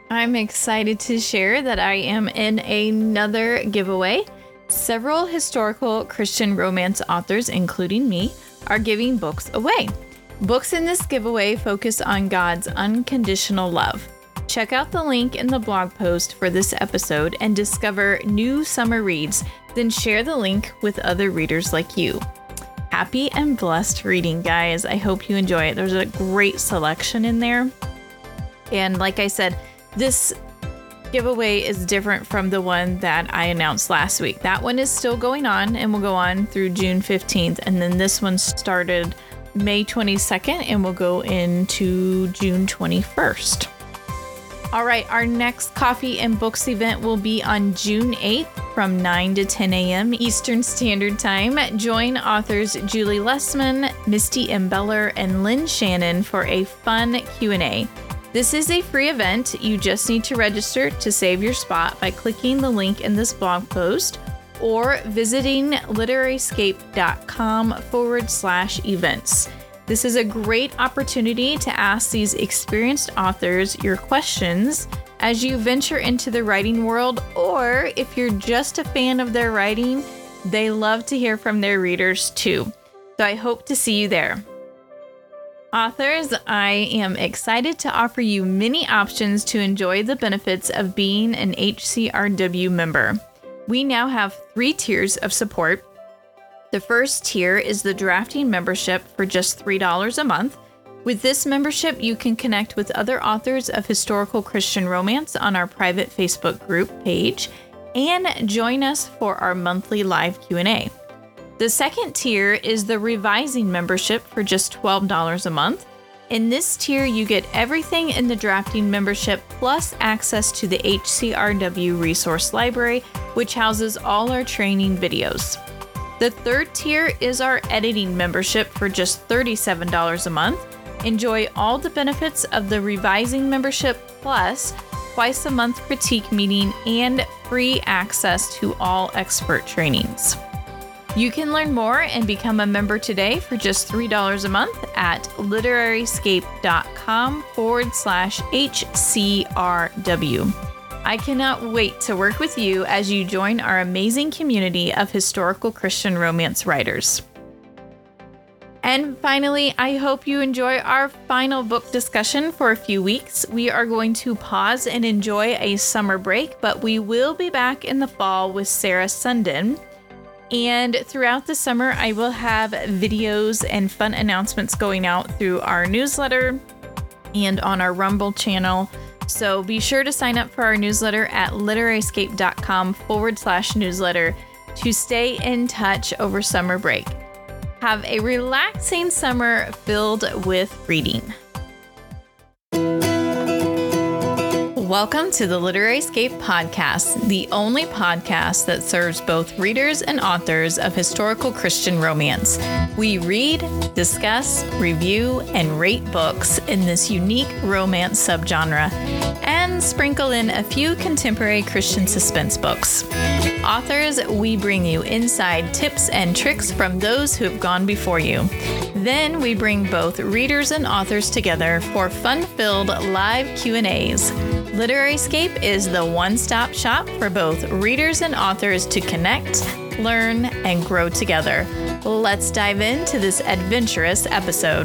I'm excited to share that I am in another giveaway. Several historical Christian romance authors, including me, are giving books away. Books in this giveaway focus on God's unconditional love. Check out the link in the blog post for this episode and discover new summer reads, then share the link with other readers like you. Happy and blessed reading, guys. I hope you enjoy it. There's a great selection in there. And like I said, this giveaway is different from the one that I announced last week. That one is still going on and will go on through June 15th. And then this one started May 22nd and will go into June 21st. All right, our next Coffee and Books event will be on June 8th from 9 to 10 a.m. Eastern Standard Time. Join authors Julie Lessman, Misty M. Beller, and Lynn Shannon for a fun Q&A. This is a free event. You just need to register to save your spot by clicking the link in this blog post or visiting literaryscape.com/events. This is a great opportunity to ask these experienced authors your questions as you venture into the writing world, or if you're just a fan of their writing, they love to hear from their readers too. So I hope to see you there. Authors, I am excited to offer you many options to enjoy the benefits of being an HCRW member. We now have 3 tiers of support. The first tier is the drafting membership for just $3 a month. With this membership, you can connect with other authors of historical Christian romance on our private Facebook group page and join us for our monthly live Q&A. The second tier is the revising membership for just $12 a month. In this tier, you get everything in the drafting membership plus access to the HCRW resource library, which houses all our training videos. The third tier is our editing membership for just $37 a month. Enjoy all the benefits of the revising membership plus twice a month critique meeting and free access to all expert trainings. You can learn more and become a member today for just $3 a month at literaryscape.com/HCRW. I cannot wait to work with you as you join our amazing community of historical Christian romance writers. And finally, I hope you enjoy our final book discussion for a few weeks. We are going to pause and enjoy a summer break, but we will be back in the fall with Sarah Sundin. And throughout the summer, I will have videos and fun announcements going out through our newsletter and on our Rumble channel. So be sure to sign up for our newsletter at literaryscape.com/newsletter to stay in touch over summer break. Have a relaxing summer filled with reading. Welcome to the Literary Escape podcast, the only podcast that serves both readers and authors of historical Christian romance. We read, discuss, review, and rate books in this unique romance subgenre, and sprinkle in a few contemporary Christian suspense books. Authors, we bring you inside tips and tricks from those who have gone before you. Then we bring both readers and authors together for fun-filled live Q&As. Literary Escape is the one-stop shop for both readers and authors to connect, learn, and grow together. Let's dive into this adventurous episode.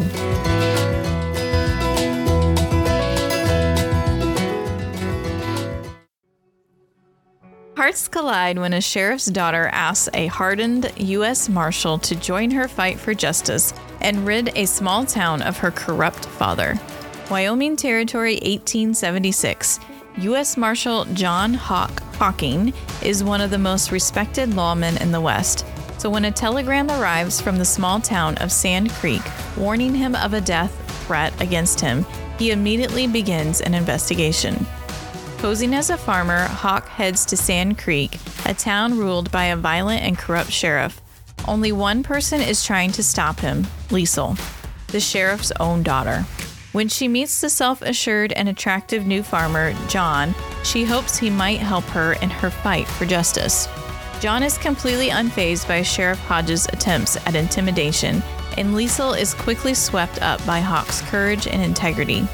Hearts collide when a sheriff's daughter asks a hardened U.S. Marshal to join her fight for justice and rid a small town of her corrupt father. Wyoming Territory, 1876. U.S. Marshal John Hocking is one of the most respected lawmen in the West. So when a telegram arrives from the small town of Sand Creek warning him of a death threat against him, he immediately begins an investigation. Posing as a farmer, Hawk heads to Sand Creek, a town ruled by a violent and corrupt sheriff. Only one person is trying to stop him, Liesel, the sheriff's own daughter. When she meets the self-assured and attractive new farmer, John, she hopes he might help her in her fight for justice. John is completely unfazed by Sheriff Hodges' attempts at intimidation, and Liesel is quickly swept up by Hawk's courage and integrity.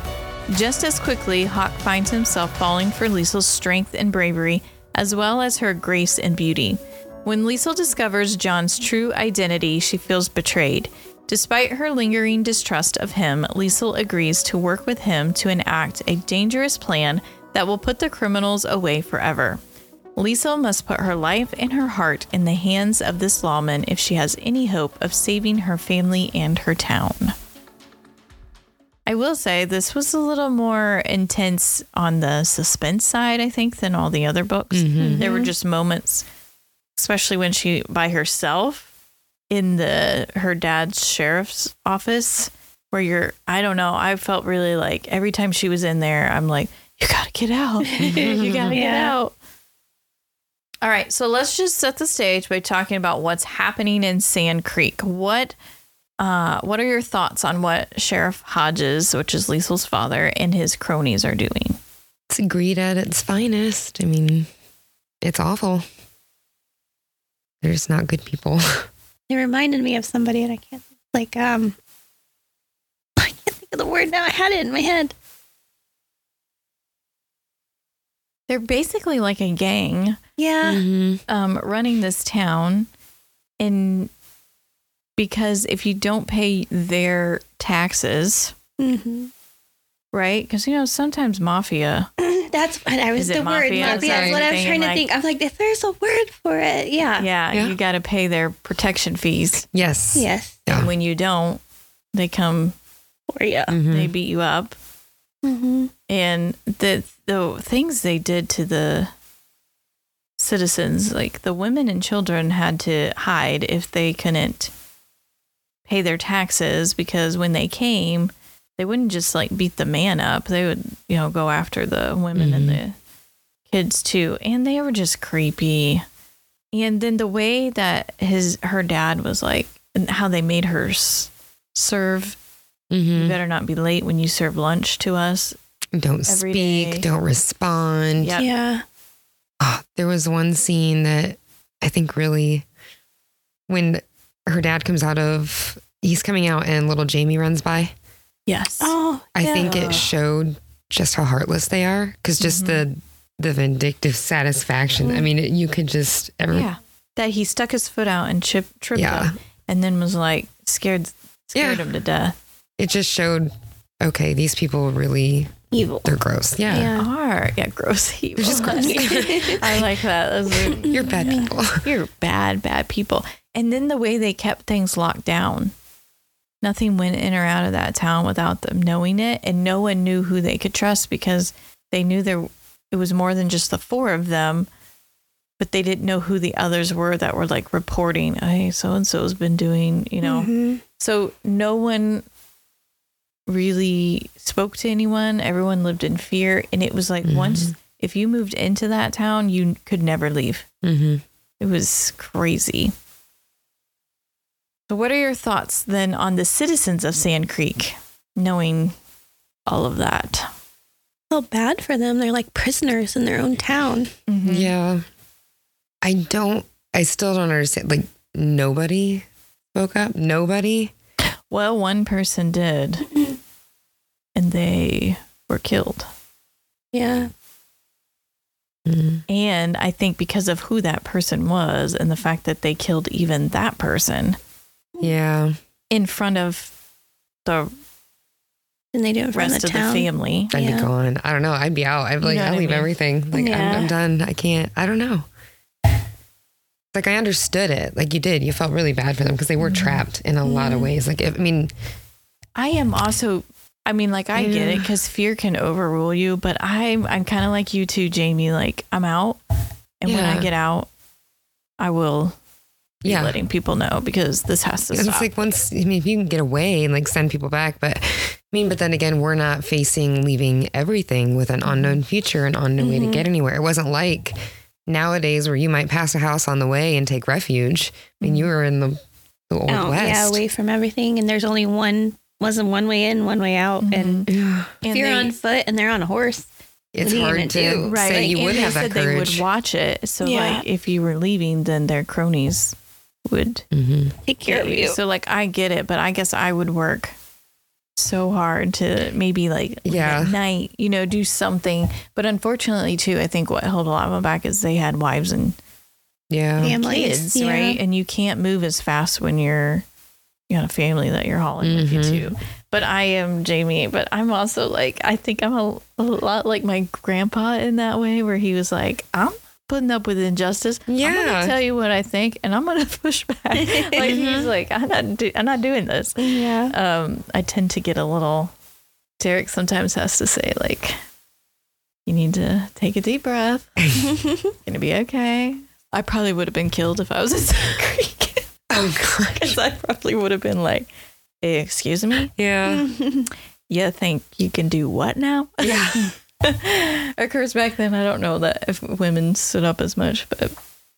Just as quickly, Hawk finds himself falling for Liesel's strength and bravery, as well as her grace and beauty. When Liesel discovers John's true identity, she feels betrayed. Despite her lingering distrust of him, Liesel agrees to work with him to enact a dangerous plan that will put the criminals away forever. Liesel must put her life and her heart in the hands of this lawman if she has any hope of saving her family and her town. I will say this was a little more intense on the suspense side, I think, than all the other books. Mm-hmm. There were just moments, especially when she by herself in her dad's sheriff's office, where I felt really like every time she was in there, I'm like, you gotta get out. You gotta get out. All right, so let's just set the stage by talking about what's happening in Sand Creek. What are your thoughts on what Sheriff Hodges, which is Liesel's father, and his cronies are doing? It's greed at its finest. I mean, it's awful. They're just not good people. It reminded me of somebody, and I can't think of the word now. I had it in my head. They're basically like a gang. Yeah. Mm-hmm. Running this town, and because if you don't pay their taxes, right? Because sometimes mafia. That's what I was. The word mafia. That's what I was trying to think. I'm like, if there's a word for it, yeah. You got to pay their protection fees. Yes. And when you don't, they come for you. Mm-hmm. They beat you up. Mm-hmm. And the things they did to the citizens, like the women and children had to hide if they couldn't pay their taxes, because when they came, they wouldn't just like beat the man up. They would, go after the women and the kids too. And they were just creepy. And then the way that her dad was like, and how they made her serve, you better not be late when you serve lunch to us. Don't speak, don't respond. Yep. Yeah. Oh, there was one scene that I think really, when her dad he's coming out and little Jamie runs by. Yes. Oh, I think it showed just how heartless they are, because just the vindictive satisfaction. I mean, you could just that he stuck his foot out and tripped him, and then was like scared him to death. It just showed, okay, these people really evil. They're gross. Gross evil. They're just gross. I like that. You're bad people. You're bad people. And then the way they kept things locked down. Nothing went in or out of that town without them knowing it, and no one knew who they could trust, because they knew it was more than just the four of them, but they didn't know who the others were that were like reporting, hey, so-and-so's been doing, So no one really spoke to anyone. Everyone lived in fear. And it was like, once, if you moved into that town, you could never leave. It was crazy. So what are your thoughts then on the citizens of Sand Creek, knowing all of that? I feel bad for them. They're like prisoners in their own town. Yeah. I still don't understand. Like, nobody spoke up? Nobody? Well, one person did, and they were killed. Yeah. And I think because of who that person was and the fact that they killed even that person. Yeah. In front of the And they do it in front rest of of the family. I'd be gone. I don't know. I'd be out. I'd I'll leave everything. Like, I'm done. I can't. I don't know. Like, I understood it. Like, you did. You felt really bad for them because they were trapped in a lot of ways. Like, I am also, I get it, because fear can overrule you, but I'm kind of like you too, Jamie. Like, I'm out. And when I get out, I will be letting people know, because this has to stop. It's like, if you can get away and like send people back, but but then again, we're not facing leaving everything with an unknown future, an unknown way to get anywhere. It wasn't like nowadays where you might pass a house on the way and take refuge. You were in the old West. Yeah, away from everything. And there's only one way in, one way out. And if you're on foot and they're on a horse, it's hard to say you would have that courage. They would watch it. So like, if you were leaving, then their cronies would take care of you. So like, I get it, but I guess I would work so hard to maybe like Yeah. at night, do something. But unfortunately, too, I think what held a lot of them back is they had wives and Yeah. Families. kids, right? And you can't move as fast when you got a family that you're hauling with you too. But I am Jamie, but I'm also like, I think I'm a lot like my grandpa in that way, where he was like, I'm putting up with injustice. I'm gonna tell you what I think, and I'm gonna push back. Like he's like, I'm not doing this. Yeah. I tend to get a little. Derek sometimes has to say like, you need to take a deep breath. It's gonna be okay. I probably would have been killed if I was in Sand Creek. Oh God. Because I probably would have been like, hey, excuse me. Yeah. You think you can do what now? Yeah. Of course, back then, I don't know that if women stood up as much, but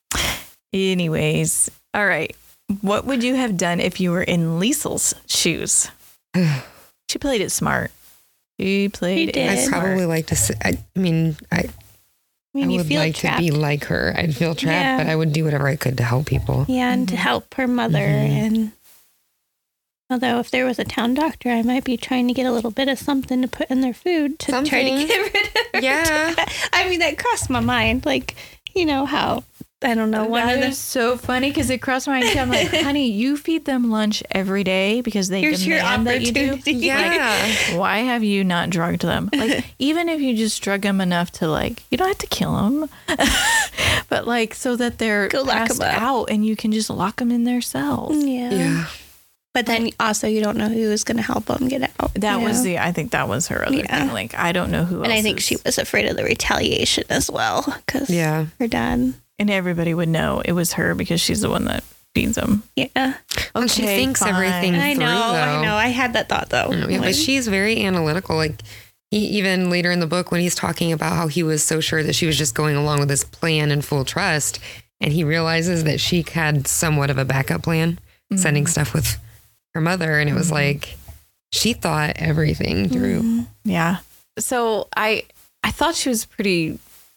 anyways. All right. What would you have done if you were in Liesel's shoes? She played it smart. She played She did. it I'd smart. probably like to say, I You would feel like trapped. to be like her. I'd feel trapped, Yeah. but I would do whatever I could to help people. Yeah, and to help her mother. And although if there was a town doctor, I might be trying to get a little bit of something to put in their food to try to Something. get rid of her. Yeah. I mean, that crossed my mind. Like, how, I don't know, one That of is so funny because it crossed my mind. I'm like, honey, you feed them lunch every day because they Here's your demand that you do. opportunity. Yeah. Why have you not drugged them? Like, even if you just drug them enough to like, you don't have to kill them, but like so that they're Go lock 'em passed up. out and you can just lock them in their cells. Yeah. But then also you don't know who is going to help them get out. That you was know? I think that was her other Yeah. thing. Like, I don't know who else. And I think she was afraid of the retaliation as well because Yeah. her dad. and everybody would know it was her because she's the one that feeds them. Yeah. Well, she Okay, thinks fine. everything I through, know. though. I had that thought though. Yeah, but Like, she's very analytical. Like even later in the book, when he's talking about how he was so sure that she was just going along with his plan in full trust, and he realizes that she had somewhat of a backup plan, sending stuff with her mother, and it was like she thought everything through. Yeah. So I thought she was pretty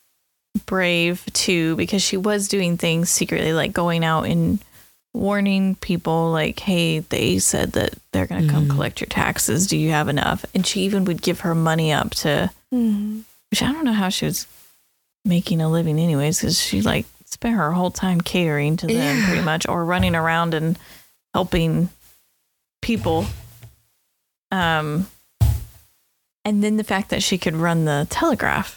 brave too, because she was doing things secretly, like going out and warning people like, hey, they said that they're going to come collect your taxes. Do you have enough? And she even would give her money up to, which I don't know how she was making a living anyways, because she like spent her whole time catering to them Yeah. pretty much, or running around and helping people. And then the fact that she could run the telegraph,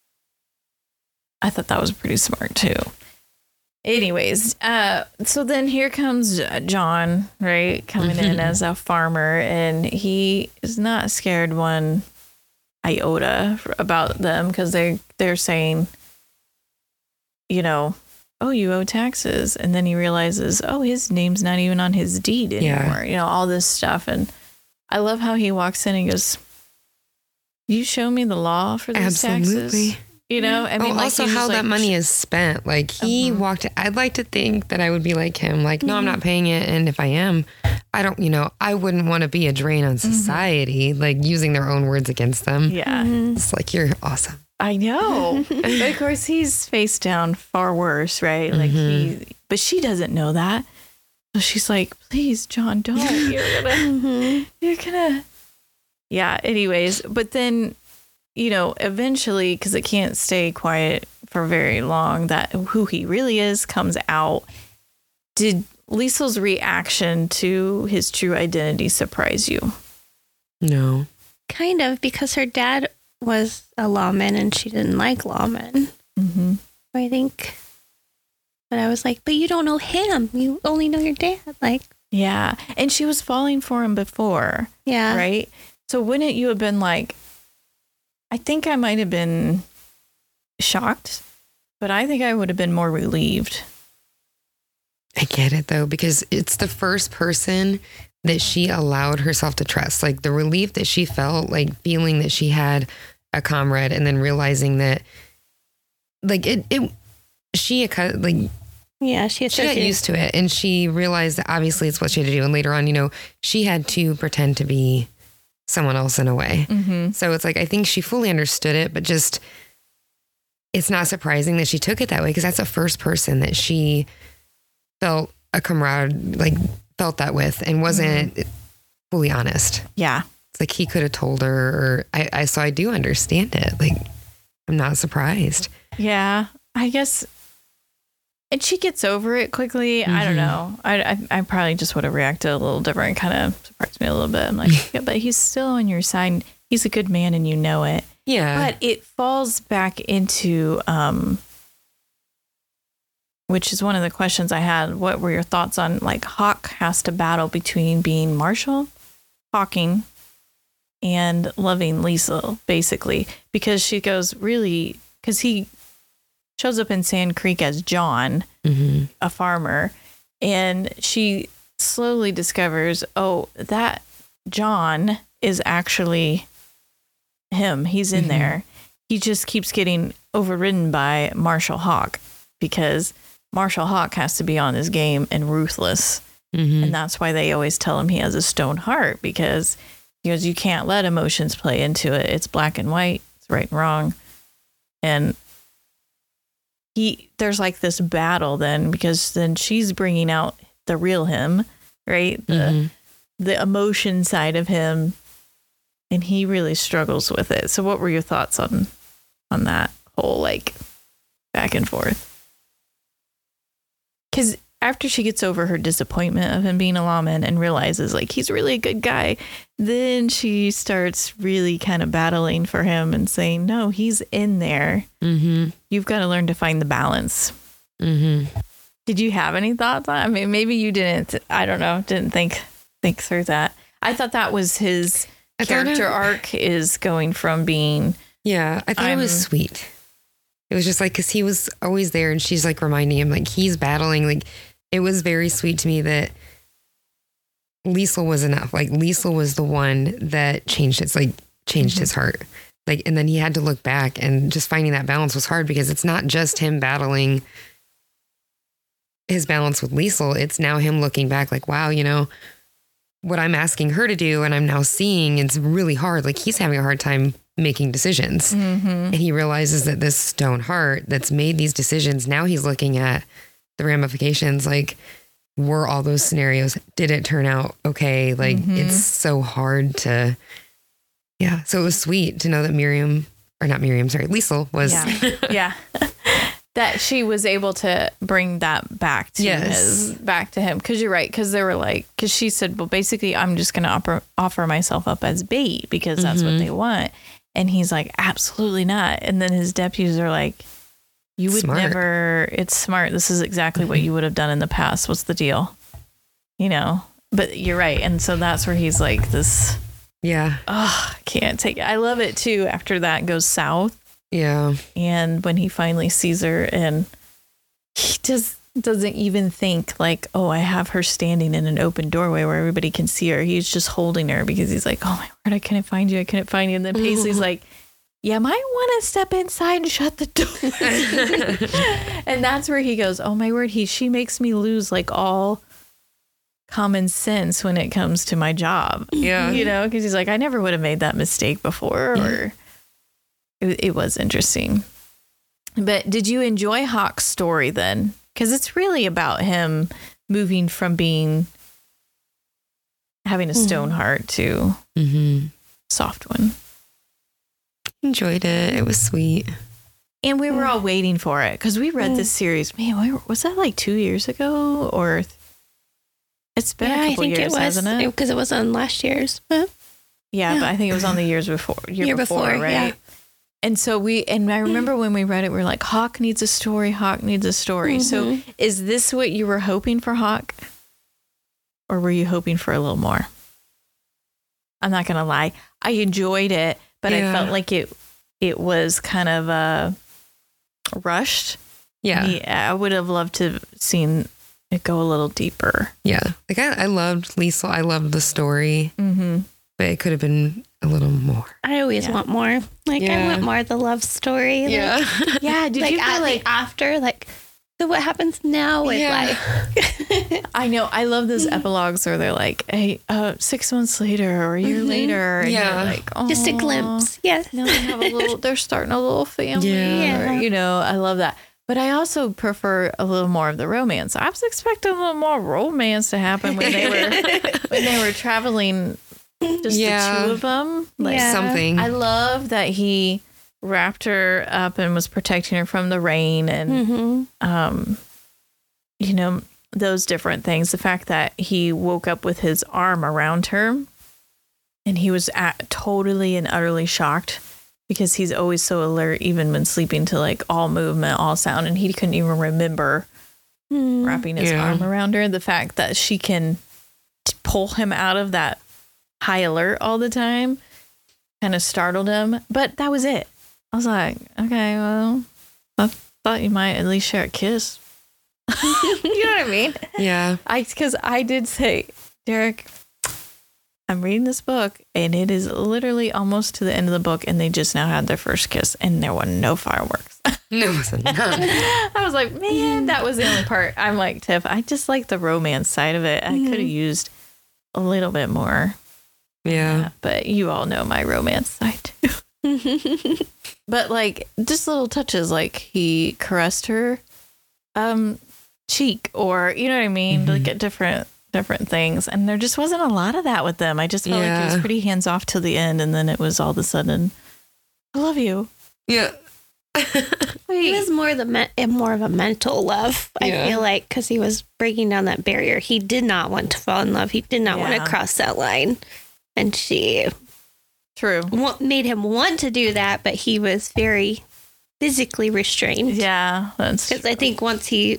I thought that was pretty smart too. Anyways, so then here comes John, right, coming in as a farmer, and he is not scared one iota about them because they're saying, oh, you owe taxes, and then he realizes, oh, his name's not even on his deed anymore. Yeah. All this stuff, and I love how he walks in and goes, "You show me the law for these Absolutely. taxes." I mean, like, also he was how like, that money is spent. Like he walked. I'd like to think that I would be like him. Like, no, I'm not paying it, and if I am, I don't. I wouldn't want to be a drain on society. Like using their own words against them. Yeah, It's like you're awesome. I know. But of course, he's face down far worse, right? Like but she doesn't know that. So she's like, please, John, don't. You're gonna. Yeah. Anyways, but then, eventually, because it can't stay quiet for very long, that who he really is comes out. Did Liesel's reaction to his true identity surprise you? No. kind of, because her dad was a lawman and she didn't like lawmen. Mm-hmm. I think. But I was like, but you don't know him. You only know your dad. Like, Yeah. And she was falling for him before. yeah. Right? So wouldn't you have been like, I think I might have been shocked, but I think I would have been more relieved. I get it though, because it's the first person that she allowed herself to trust. Like the relief that she felt, like feeling that she had a comrade, and then realizing that, like she got used to it, and she realized that obviously it's what she had to do. And later on, she had to pretend to be someone else in a way. Mm-hmm. So it's like, I think she fully understood it, but just, it's not surprising that she took it that way, because that's the first person that she felt a comrade, like felt that with, and wasn't fully honest. Yeah. It's Like he could have told her, or so I do understand it. Like, I'm not surprised. Yeah, I guess. And she gets over it quickly. I don't know. I probably just would have reacted a little different. Kind of surprised me a little bit. I'm like, yeah, but he's still on your side. He's a good man and you know it. Yeah. But it falls back into, which is one of the questions I had. What were your thoughts on, like, Hawk has to battle between being Marshall, Hawking, and loving Lisa, basically. Because she goes, really, because he shows up in Sand Creek as John, a farmer, and she slowly discovers, oh, that John is actually him. He's in there. He just keeps getting overridden by Marshall Hawk because Marshall Hawk has to be on his game and ruthless. And that's why they always tell him he has a stone heart, because he goes, you can't let emotions play into it. It's black and white. It's right and wrong. And there's like this battle then, because then she's bringing out the real him, right? The emotion side of him, and he really struggles with it. So what were your thoughts on that whole, like, back and forth? Because after she gets over her disappointment of him being a lawman and realizes, like, he's really a good guy, then she starts really kind of battling for him and saying, no, he's in there. You've got to learn to find the balance. Did you have any thoughts on it? I mean, maybe you didn't, I don't know, didn't think through that. I thought that was his character arc, is going from being... Yeah, I thought it was sweet. It was just like, because he was always there and she's like reminding him, like, he's battling. Like, it was very sweet to me that Liesl was enough. Like, Liesl was the one that changed his heart. Like, and then he had to look back, and just finding that balance was hard, because it's not just him battling his balance with Liesl. It's now him looking back like, wow, you know, what I'm asking her to do and I'm now seeing, it's really hard. Like, he's having a hard time making decisions. And he realizes that this stone heart that's made these decisions, now he's looking at the ramifications. Like, were all those scenarios, did it turn out okay? Like, it's so hard to, yeah. So it was sweet to know that Liesl was. Yeah. That she was able to bring that back to him. Because you're right. Because they were like, because she said, well, basically, I'm just going to offer myself up as bait, because that's what they want. And he's like, absolutely not. And then his deputies are like, you would never, it's smart. This is exactly what you would have done in the past. What's the deal? You know, but you're right. And so that's where he's like this. Yeah. Oh, I can't take it. I love it too. After that goes south. Yeah. And when he finally sees her, and he just doesn't even think like, oh, I have her standing in an open doorway where everybody can see her. He's just holding her because he's like, oh my word, I couldn't find you. And then Paisley's like, yeah, might want to step inside and shut the door. And that's where he goes, oh my word, she makes me lose like all common sense when it comes to my job. Yeah. You know, because he's like, I never would have made that mistake before. Or it was interesting. But did you enjoy Hawk's story then? Because it's really about him moving from having a stone heart to soft one. Enjoyed it. It was sweet. And we were all waiting for it, because we read this series. Man, was that like 2 years ago? Or it's been a couple years, hasn't it? Because it was on last year's. But but I think it was on the year before, right? Yeah. And so I remember when we read it, we were like, Hawk needs a story. Hawk needs a story. So is this what you were hoping for Hawk? Or were you hoping for a little more? I'm not going to lie. I enjoyed it, but I felt like it was kind of rushed. Yeah. I would have loved to have seen it go a little deeper. Yeah. Like I loved Liesl. I loved the story. But it could have been a little more. I always want more. Like, I want more of the love story. Yeah. Like, yeah. Did you feel like after, like, so what happens now with life? I know. I love those epilogues where they're like, hey, 6 months later or a year later. And you're like, oh, just a glimpse. Yes. Now they're starting a little family. Yeah. Or, you know, I love that. But I also prefer a little more of the romance. I was expecting a little more romance to happen when they were traveling Just the two of them. Like something. I love that he wrapped her up and was protecting her from the rain and, you know, those different things. The fact that he woke up with his arm around her and he was totally and utterly shocked because he's always so alert, even when sleeping, to like all movement, all sound. And he couldn't even remember wrapping his arm around her. The fact that she can pull him out of that high alert all the time kind of startled him. But that was it. I was like, okay, well, I thought you might at least share a kiss. You know what I mean? Yeah. Because I did say, Derek, I'm reading this book and it is literally almost to the end of the book and they just now had their first kiss and there were no fireworks. No, it wasn't. I was like, man, that was the only part. I'm like, Tiff, I just like the romance side of it. I could have used a little bit more. Yeah. But you all know my romance side too. But like just little touches, like he caressed her cheek, or you know what I mean, like at different things, and there just wasn't a lot of that with them. I just felt like it was pretty hands off till the end, and then it was all of a sudden, I love you. Yeah. It was more of a mental love. I feel like, because he was breaking down that barrier. He did not want to fall in love. He did not want to cross that line, and she made him want to do that, but he was very physically restrained. Yeah, that's because I think once he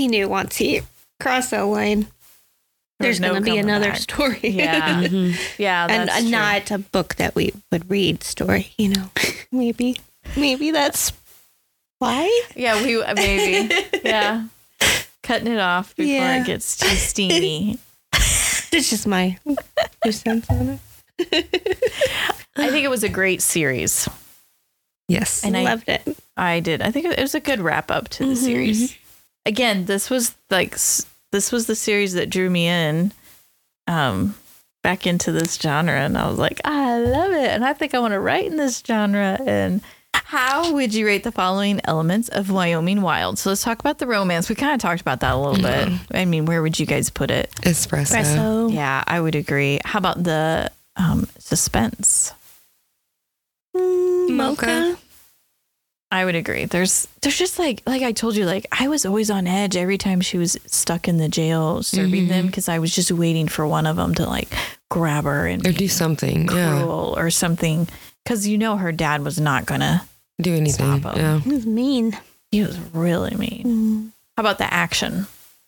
crossed that line, there's going to be another story. Yeah, yeah, that's and not a book that we would read story. You know, maybe that's why. Yeah, maybe yeah, cutting it off before it gets too steamy. It's just my 2 cents on it. I think it was a great series. Yes. And I loved it. I did. I think it was a good wrap up to the series. Again, this was the series that drew me in back into this genre. And I was like, I love it. And I think I want to write in this genre. And how would you rate the following elements of Wyoming Wild? So let's talk about the romance. We kind of talked about that a little bit. I mean, where would you guys put it? Espresso. Yeah, I would agree. How about the suspense? Mocha. I would agree. There's just like I told you, like I was always on edge every time she was stuck in the jail serving them, because I was just waiting for one of them to like grab her and or do something cruel or something, because you know her dad was not gonna do anything. Stop him. Yeah. He was mean. He was really mean. How about the action?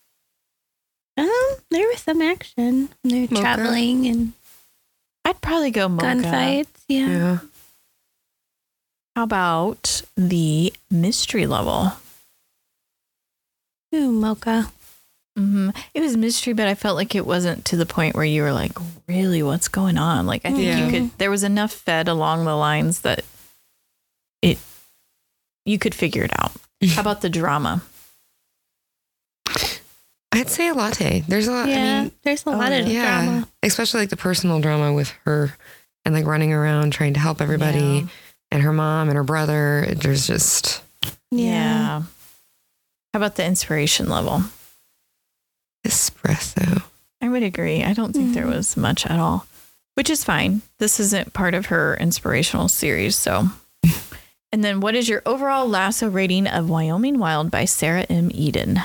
There was some action. They were traveling and I'd probably go Mocha. gunfights. Yeah. How about the mystery level? Ooh, Mocha. It was mystery, but I felt like it wasn't to the point where you were like, really, what's going on? Like, I think there was enough fed along the lines that you could figure it out. How about the drama? I'd say a latte. There's a lot. Yeah, I mean, there's a lot of drama. Especially like the personal drama with her and like running around trying to help everybody and her mom and her brother. There's just. Yeah. How about the inspiration level? Espresso. I would agree. I don't think there was much at all, which is fine. This isn't part of her inspirational series. So, and then what is your overall lasso rating of Wyoming Wild by Sarah M. Eden?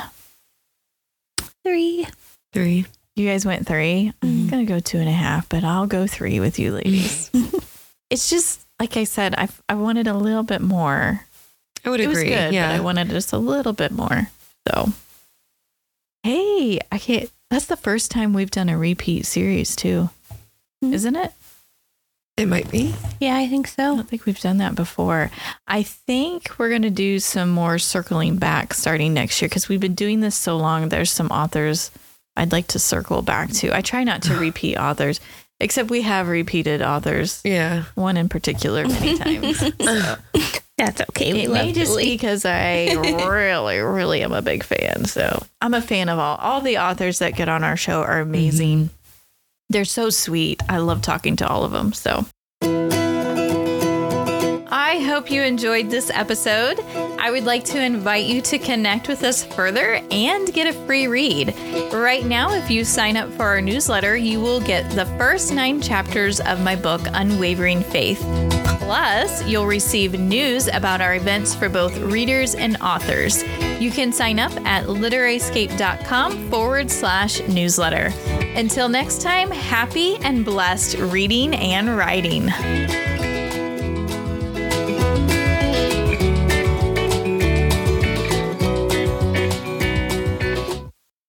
3. You guys went 3. I'm going to go 2.5, but I'll go 3 with you ladies. It's just, like I said, I wanted a little bit more. I would agree. It was good, but I wanted just a little bit more. So, hey, that's the first time we've done a repeat series too. Isn't it? It might be. Yeah, I think so. I don't think we've done that before. I think we're going to do some more circling back starting next year, because we've been doing this so long. There's some authors I'd like to circle back to. I try not to repeat authors, except we have repeated authors. Yeah. One in particular many times. So. That's okay. It may just be because I really, really am a big fan. So I'm a fan of all the authors that get on our show are amazing. They're so sweet. I love talking to all of them. So I hope you enjoyed this episode. I would like to invite you to connect with us further and get a free read. Right now, if you sign up for our newsletter, you will get the first 9 chapters of my book, Unwavering Faith. Plus, you'll receive news about our events for both readers and authors. You can sign up at literaryscape.com/newsletter. Until next time, happy and blessed reading and writing.